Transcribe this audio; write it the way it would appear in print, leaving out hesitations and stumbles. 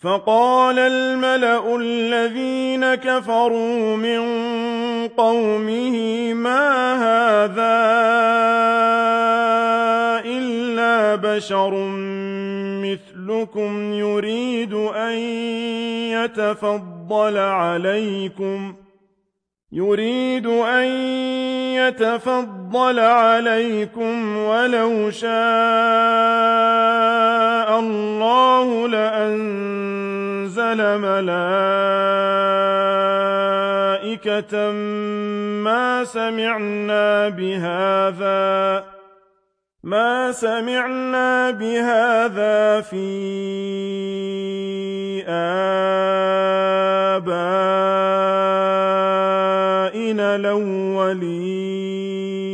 فقال الملأ الذين كفروا من قومه ما هذا إلا بشر مثلكم يريد أن يتفضل عليكم ولو شاء الله لأنزل ملائكة ما سمعنا بهذا في آبائنا الأولين